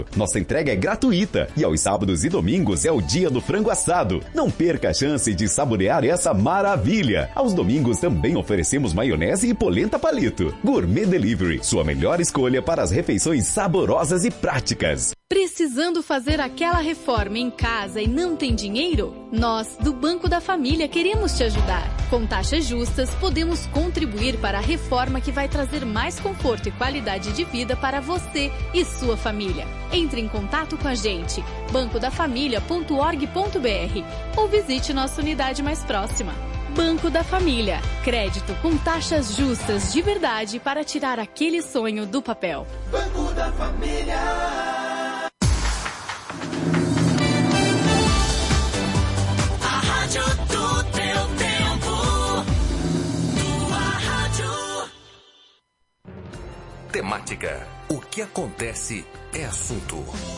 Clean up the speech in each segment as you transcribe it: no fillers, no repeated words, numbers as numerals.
Nossa entrega é gratuita e aos sábados e domingos é o dia do frango assado. Não perca a chance de saborear essa maravilha. Aos domingos também oferecemos maionese e polenta palito. Gourmet Delivery, sua melhor escolha para as refeições saborosas e práticas. Precisando fazer aquela reforma em casa e não tem dinheiro? Nós, do Banco da Família, queremos te ajudar. Com taxas justas, podemos contribuir para a reforma que vai trazer mais conforto e qualidade de vida para você e sua família. Entre em contato com a gente, bancodafamilia.org.br ou visite nossa unidade mais próxima. Banco da Família. Crédito com taxas justas de verdade para tirar aquele sonho do papel. Banco da Família. A rádio do teu tempo. Tua rádio. Temática. O que acontece é assunto.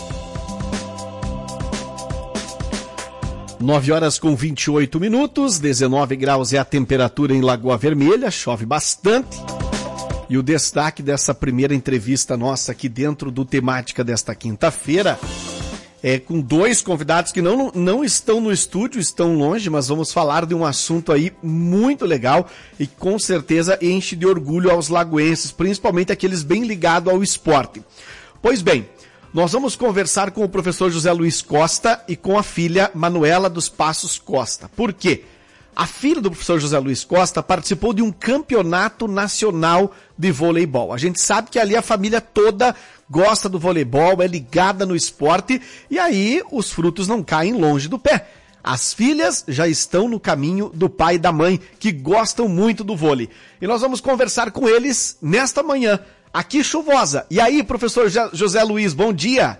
9h28, 19 graus é a temperatura em Lagoa Vermelha, chove bastante. E o destaque dessa primeira entrevista nossa aqui dentro do Temática desta quinta-feira é com dois convidados que não estão no estúdio, estão longe, mas vamos falar de um assunto aí muito legal e com certeza enche de orgulho aos lagoenses, principalmente aqueles bem ligados ao esporte. Pois bem, nós vamos conversar com o professor José Luiz Costa e com a filha Manuela dos Passos Costa. Por quê? A filha do professor José Luiz Costa participou de um campeonato nacional de voleibol. A gente sabe que ali a família toda gosta do voleibol, é ligada no esporte, e aí os frutos não caem longe do pé. As filhas já estão no caminho do pai e da mãe, que gostam muito do vôlei. E nós vamos conversar com eles nesta manhã, aqui chuvosa. E aí, professor José Luiz, bom dia.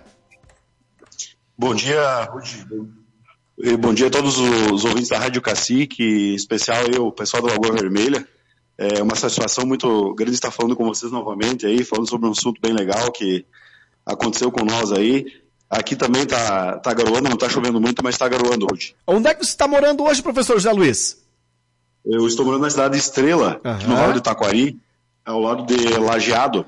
Bom dia, Rudy. Bom dia a todos os ouvintes da Rádio Cacique, em especial o pessoal da Lagoa Vermelha. É uma satisfação muito grande estar falando com vocês novamente aí, falando sobre um assunto bem legal que aconteceu com nós aí. Aqui também tá garoando, não tá chovendo muito, mas tá garoando, Rudy. Onde é que você está morando hoje, professor José Luiz? Eu estou morando na cidade de Estrela, no Vale do Taquari, ao lado de Lajeado.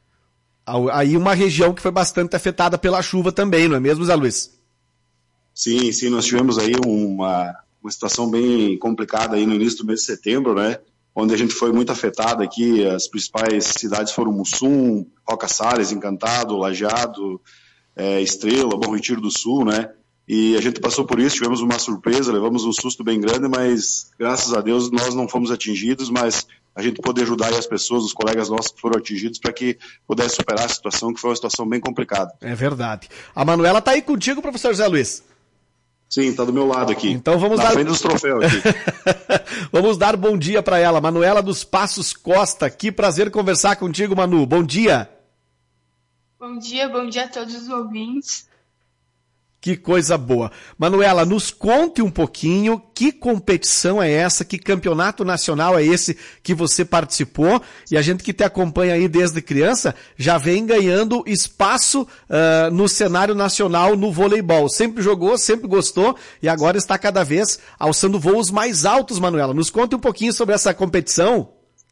Aí uma região que foi bastante afetada pela chuva também, não é mesmo, José Luiz? Sim, nós tivemos aí uma situação bem complicada aí no início do mês de setembro, né? Onde a gente foi muito afetado aqui, as principais cidades foram Mussum, Roca Salles, Encantado, Lajeado, Estrela, Bom Retiro do Sul, né? E a gente passou por isso, tivemos uma surpresa, levamos um susto bem grande, mas graças a Deus nós não fomos atingidos, mas a gente pôde ajudar aí as pessoas, os colegas nossos que foram atingidos, para que pudesse superar a situação, que foi uma situação bem complicada. É verdade. A Manuela está aí contigo, professor José Luiz? Sim, está do meu lado aqui. Então vamos na frente dos troféus aqui. Vamos dar bom dia para ela. Manuela dos Passos Costa, que prazer conversar contigo, Manu. Bom dia. Bom dia a todos os ouvintes. Que coisa boa. Manuela, nos conte um pouquinho que competição é essa, que campeonato nacional é esse que você participou, e a gente que te acompanha aí desde criança já vem ganhando espaço no cenário nacional no voleibol. Sempre jogou, sempre gostou e agora está cada vez alçando voos mais altos, Manuela. Nos conte um pouquinho sobre essa competição.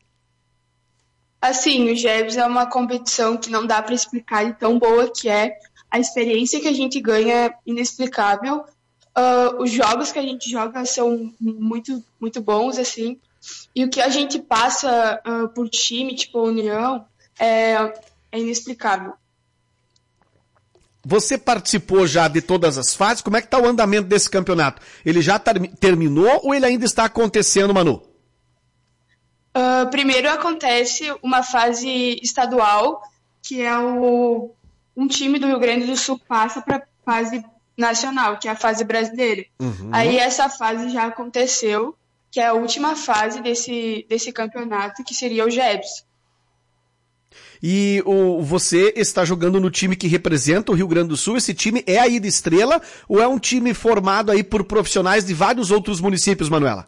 Assim, o GEBS é uma competição que não dá para explicar de tão boa que é. A experiência que a gente ganha é inexplicável. Os jogos que a gente joga são muito, muito bons, assim. E o que a gente passa por time, tipo a União, é inexplicável. Você participou já de todas as fases? Como é que está o andamento desse campeonato? Ele já terminou ou ele ainda está acontecendo, Manu? Primeiro acontece uma fase estadual, que é um time do Rio Grande do Sul passa para a fase nacional, que é a fase brasileira. Uhum. Aí essa fase já aconteceu, que é a última fase desse campeonato, que seria o GEBS. E você está jogando no time que representa o Rio Grande do Sul. Esse time é aí de Estrela ou é um time formado aí por profissionais de vários outros municípios, Manuela?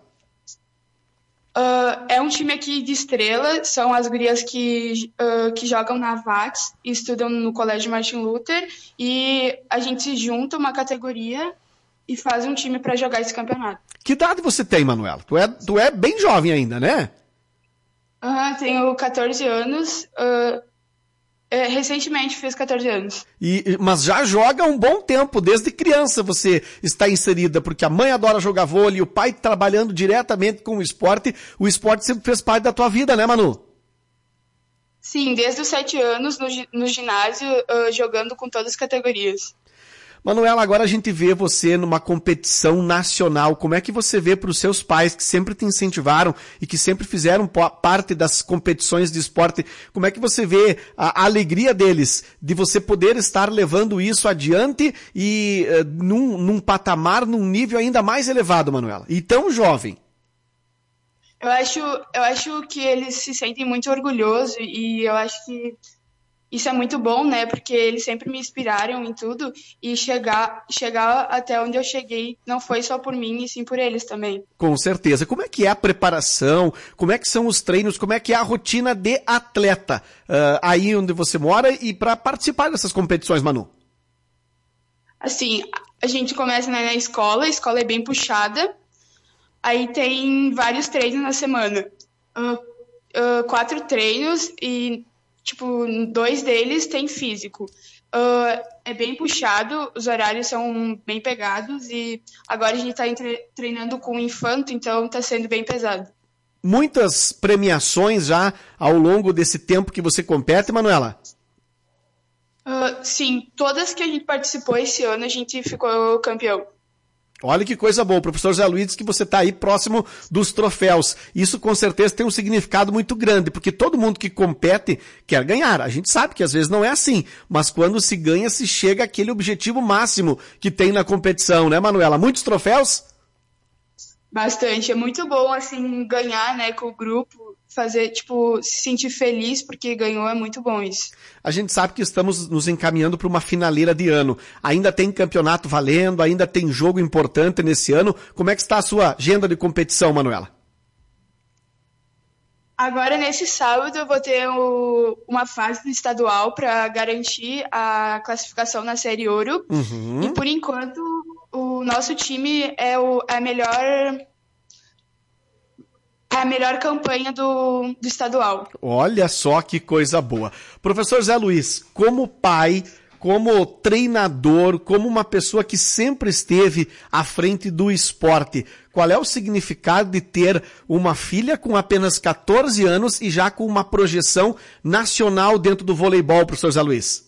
É um time aqui de Estrela, são as gurias que jogam na VATS e estudam no Colégio Martin Luther, e a gente se junta uma categoria e faz um time para jogar esse campeonato. Que idade você tem, Manuela? Tu é bem jovem ainda, né? Tenho 14 anos, Recentemente fiz 14 anos. Mas já joga há um bom tempo, desde criança você está inserida, porque a mãe adora jogar vôlei, o pai trabalhando diretamente com o esporte sempre fez parte da tua vida, né, Manu? Sim, desde os 7 anos no ginásio, jogando com todas as categorias. Manuela, agora a gente vê você numa competição nacional. Como é que você vê para os seus pais que sempre te incentivaram e que sempre fizeram parte das competições de esporte? Como é que você vê a alegria deles de você poder estar levando isso adiante e num patamar, num nível ainda mais elevado, Manuela? E tão jovem. Eu acho que eles se sentem muito orgulhosos e eu acho que isso é muito bom, né? Porque eles sempre me inspiraram em tudo e chegar até onde eu cheguei não foi só por mim, e sim por eles também. Com certeza. Como é que é a preparação? Como é que são os treinos? Como é que é a rotina de atleta aí onde você mora e para participar dessas competições, Manu? Assim, a gente começa, né, na escola, a escola é bem puxada, aí tem vários treinos na semana. 4 treinos e 2 deles tem físico. É bem puxado, os horários são bem pegados e agora a gente está treinando com o infanto, então está sendo bem pesado. Muitas premiações já ao longo desse tempo que você compete, Manuela? Sim, todas que a gente participou esse ano a gente ficou campeão. Olha que coisa boa, o professor Zé Luiz diz que você está aí próximo dos troféus. Isso com certeza tem um significado muito grande, porque todo mundo que compete quer ganhar. A gente sabe que às vezes não é assim, mas quando se ganha, se chega àquele objetivo máximo que tem na competição, né, Manuela? Muitos troféus? Bastante, é muito bom, assim, ganhar, né, com o grupo, fazer, se sentir feliz porque ganhou, é muito bom isso. A gente sabe que estamos nos encaminhando para uma finaleira de ano. Ainda tem campeonato valendo, ainda tem jogo importante nesse ano. Como é que está a sua agenda de competição, Manuela? Agora, nesse sábado, eu vou ter uma fase do estadual para garantir a classificação na Série Ouro. Uhum. E, por enquanto, o nosso time é a melhor campanha do estadual. Olha só que coisa boa. Professor Zé Luiz, como pai, como treinador, como uma pessoa que sempre esteve à frente do esporte, qual é o significado de ter uma filha com apenas 14 anos e já com uma projeção nacional dentro do voleibol, professor Zé Luiz?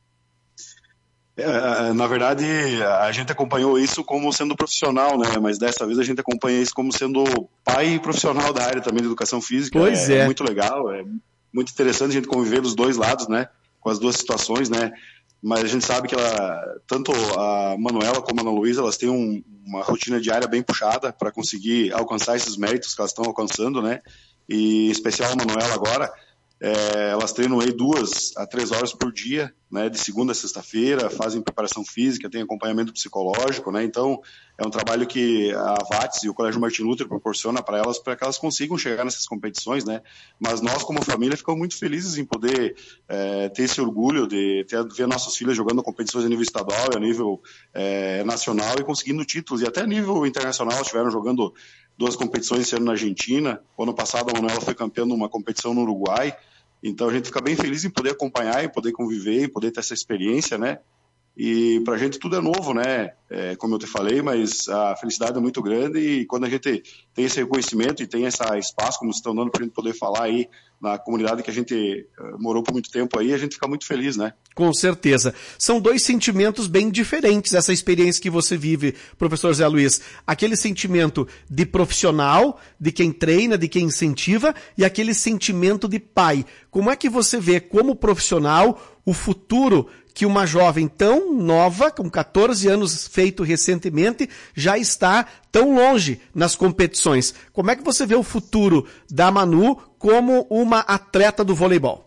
Na verdade, a gente acompanhou isso como sendo profissional, né? Mas dessa vez a gente acompanha isso como sendo pai profissional da área também de educação física. Pois é muito legal, é muito interessante a gente conviver dos dois lados, né? Com as duas situações, né? Mas a gente sabe que tanto a Manuela como a Ana Luísa, elas têm uma rotina diária bem puxada para conseguir alcançar esses méritos que elas estão alcançando, né? E em especial a Manuela agora, elas treinam aí 2 a 3 horas por dia, né, de segunda a sexta-feira, fazem preparação física, tem acompanhamento psicológico, né, então é um trabalho que a VATS e o Colégio Martin Luther proporciona para que elas consigam chegar nessas competições, né, mas nós como família ficamos muito felizes em poder ter esse orgulho de ver nossas filhas jogando competições a nível estadual e a nível nacional e conseguindo títulos, e até a nível internacional estiveram jogando 2 competições esse ano na Argentina. O ano passado a Manuela foi campeã numa competição no Uruguai. Então a gente fica bem feliz em poder acompanhar, em poder conviver, em poder ter essa experiência, né? E pra gente tudo é novo, né? Como eu te falei, mas a felicidade é muito grande e quando a gente tem esse reconhecimento e tem esse espaço, como vocês estão dando pra gente poder falar aí na comunidade que a gente morou por muito tempo aí, a gente fica muito feliz, né? Com certeza. São 2 sentimentos bem diferentes, essa experiência que você vive, professor Zé Luiz. Aquele sentimento de profissional, de quem treina, de quem incentiva, e aquele sentimento de pai. Como é que você vê como profissional o futuro que uma jovem tão nova, com 14 anos feito recentemente, já está tão longe nas competições? Como é que você vê o futuro da Manu como uma atleta do voleibol?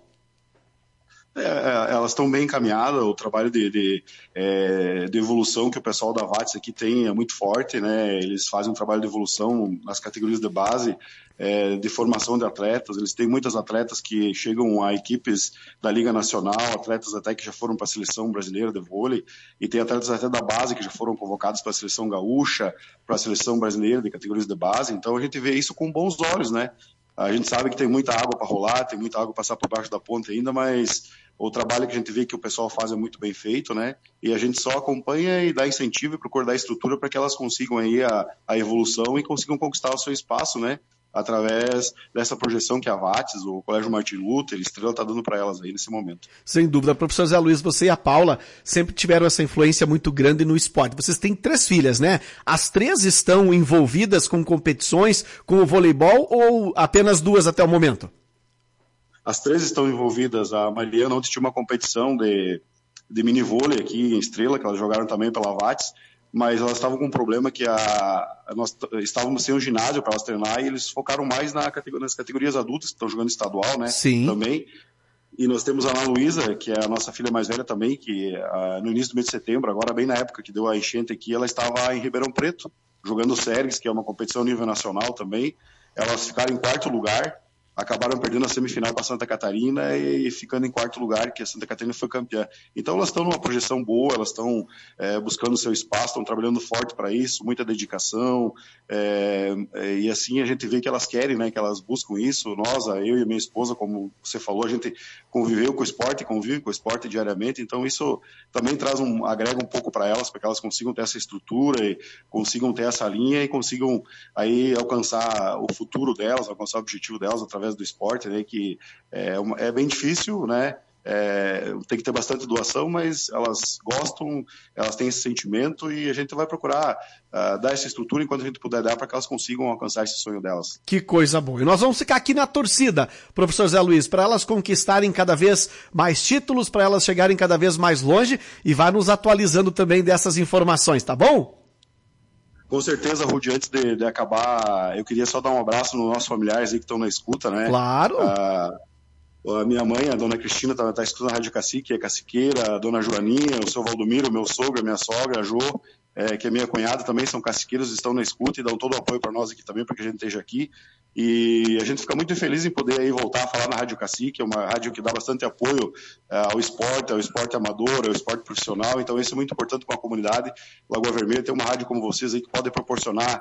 Elas estão bem encaminhadas, o trabalho de evolução que o pessoal da VATS aqui tem é muito forte, né? Eles fazem um trabalho de evolução nas categorias de base, de formação de atletas. Eles têm muitas atletas que chegam a equipes da Liga Nacional, atletas até que já foram para a seleção brasileira de vôlei, e tem atletas até da base que já foram convocados para a seleção gaúcha, para a seleção brasileira de categorias de base. Então a gente vê isso com bons olhos, né? A gente sabe que tem muita água para rolar, tem muita água para passar por baixo da ponte ainda, mas o trabalho que a gente vê que o pessoal faz é muito bem feito, né? E a gente só acompanha e dá incentivo e procura dar estrutura para que elas consigam aí a evolução e consigam conquistar o seu espaço, né? Através dessa projeção que a VATS, o Colégio Martin Luther, Estrela está dando para elas aí nesse momento. Sem dúvida. Professor Zé Luiz, você e a Paula sempre tiveram essa influência muito grande no esporte. Vocês têm 3 filhas, né? As 3 estão envolvidas com competições, com o voleibol, ou apenas 2 até o momento? As 3 estão envolvidas. A Mariana ontem tinha uma competição de mini vôlei aqui em Estrela, que elas jogaram também pela VATS, mas elas estavam com um problema que nós estávamos sem um ginásio para elas treinar e eles focaram mais nas categorias adultas, que estão jogando estadual, né? Sim. Também. E nós temos a Ana Luísa, que é a nossa filha mais velha também, que no início do mês de setembro, agora bem na época que deu a enchente aqui, ela estava em Ribeirão Preto, jogando o Sergues, que é uma competição a nível nacional também. Elas ficaram em 4º lugar, acabaram perdendo a semifinal para Santa Catarina e ficando em 4º lugar, que a Santa Catarina foi campeã. Então elas estão numa projeção boa, elas estão buscando o seu espaço, estão trabalhando forte para isso, muita dedicação, e assim a gente vê que elas querem, né, que elas buscam isso. Eu e a minha esposa, como você falou, a gente conviveu com o esporte, convive com o esporte diariamente, então isso também agrega um pouco para elas, para que elas consigam ter essa estrutura e consigam ter essa linha e consigam aí alcançar o futuro delas, alcançar o objetivo delas através do esporte, né, que é bem difícil, né, tem que ter bastante doação, mas elas gostam, elas têm esse sentimento e a gente vai procurar dar essa estrutura enquanto a gente puder dar para que elas consigam alcançar esse sonho delas. Que coisa boa. E nós vamos ficar aqui na torcida, professor Zé Luiz, para elas conquistarem cada vez mais títulos, para elas chegarem cada vez mais longe e vai nos atualizando também dessas informações, tá bom? Com certeza, Rudy, antes de acabar, eu queria só dar um abraço nos nossos familiares aí que estão na escuta, né? Claro! A minha mãe, a dona Cristina, tá escutando a Rádio Cacique, é caciqueira, a dona Joaninha, o seu Valdomiro, meu sogro, a minha sogra, a Jo, que é minha cunhada, também são caciqueiros, estão na escuta e dão todo o apoio para nós aqui também, para que a gente esteja aqui. E a gente fica muito feliz em poder aí voltar a falar na Rádio Cacique, é uma rádio que dá bastante apoio ao esporte amador, ao esporte profissional, então isso é muito importante para a comunidade. Lagoa Vermelha tem uma rádio como vocês aí que pode proporcionar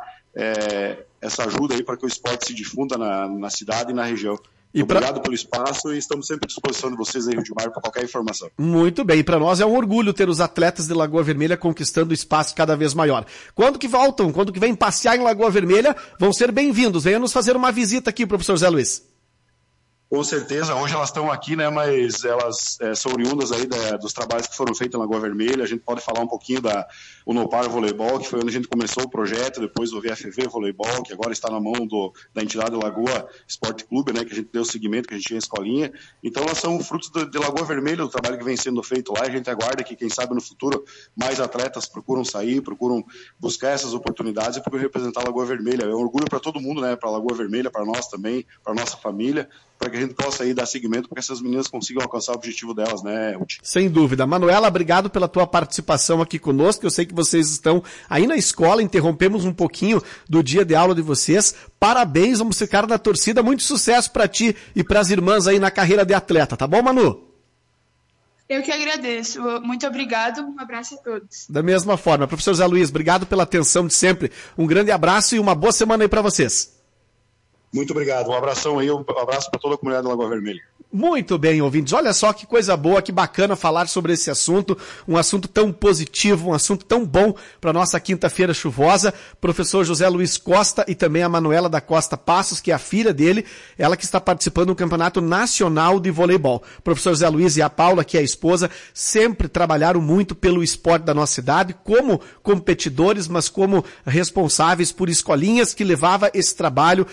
essa ajuda aí para que o esporte se difunda na cidade e na região. Obrigado pelo espaço e estamos sempre à disposição de vocês aí, Rudimar, para qualquer informação. Muito bem, para nós é um orgulho ter os atletas de Lagoa Vermelha conquistando espaço cada vez maior. Quando que voltam, quando que vêm passear em Lagoa Vermelha, vão ser bem-vindos. Venha nos fazer uma visita aqui, professor Zé Luiz. Com certeza, hoje elas estão aqui, né, mas elas são oriundas aí dos trabalhos que foram feitos em Lagoa Vermelha. A gente pode falar um pouquinho da Unopar Voleibol, que foi onde a gente começou o projeto, depois o VFV Voleibol, que agora está na mão da entidade Lagoa Esporte Clube, né, que a gente deu o seguimento, que a gente tinha a escolinha. Então elas são frutos de Lagoa Vermelha, do trabalho que vem sendo feito lá. A gente aguarda que, quem sabe, no futuro, mais atletas procuram sair, procuram buscar essas oportunidades e procuram representar a Lagoa Vermelha. É um orgulho para todo mundo, né, para a Lagoa Vermelha, para nós também, para nossa família, para que a gente possa aí dar seguimento para que essas meninas consigam alcançar o objetivo delas, né, Ruth? Sem dúvida. Manuela, obrigado pela tua participação aqui conosco. Eu sei que vocês estão aí na escola, interrompemos um pouquinho do dia de aula de vocês. Parabéns, vamos ficar na torcida. Muito sucesso para ti e para as irmãs aí na carreira de atleta, tá bom, Manu? Eu que agradeço. Muito obrigado. Um abraço a todos. Da mesma forma. Professor Zé Luiz, obrigado pela atenção de sempre. Um grande abraço e uma boa semana aí para vocês. Muito obrigado. Um abração aí, um abraço para toda a comunidade da Lagoa Vermelha. Muito bem, ouvintes. Olha só que coisa boa, que bacana falar sobre esse assunto, um assunto tão positivo, um assunto tão bom para nossa quinta-feira chuvosa. Professor José Luiz Costa e também a Manuela da Costa Passos, que é a filha dele, ela que está participando do Campeonato Nacional de Voleibol. Professor José Luiz e a Paula, que é a esposa, sempre trabalharam muito pelo esporte da nossa cidade, como competidores, mas como responsáveis por escolinhas que levava esse trabalho,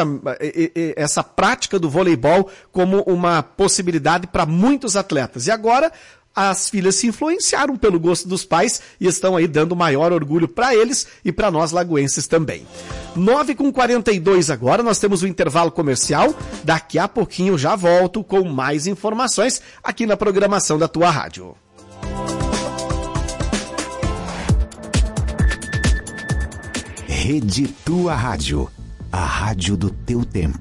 essa prática do voleibol como uma possibilidade para muitos atletas. E agora as filhas se influenciaram pelo gosto dos pais e estão aí dando maior orgulho para eles e para nós lagoenses também. 9h42 agora, nós temos o intervalo comercial. Daqui a pouquinho já volto com mais informações aqui na programação da tua rádio. Rede Tua Rádio, a rádio do teu tempo.